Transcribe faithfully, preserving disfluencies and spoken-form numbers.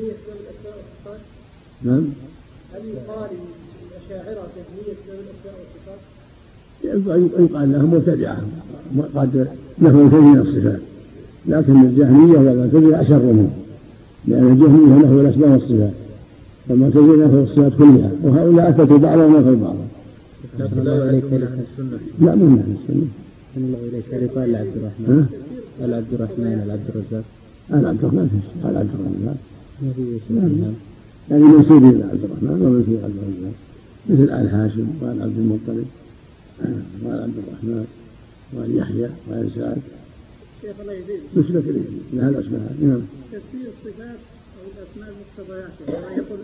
جهمية ذوي الأسماء والصفات؟ نعم. هل يقال الأشاعرة جهمية ذوي الأسماء والصفات؟ يقال لهم مبتدعة قد نفوا كثير من الصفات، لكن الجهمية والمعتزلة أشر منهم، لأن الجهمية نفوا الأسماء والصفات والمعتزلة نفوا الصفات كلها، وهؤلاء أثبتوا بعضها ونفوا بعضها. لا مو من السنة. الله إليك يقال لعبد الرحمن العبد الرحمن العبد الرزاق العبد الرحمن العبد الرحمن يعني منسوب إلى عبد الرحمن ومنسوب إلى عبد الرزاق، مثل آل هاشم وآل عبد المطلب وآل عبد الرحمن وآل يحيى وآل سعد نسبة إليه لهذا الأسماء. نعم. تفسير الصفات أو الأسماء المقتضيات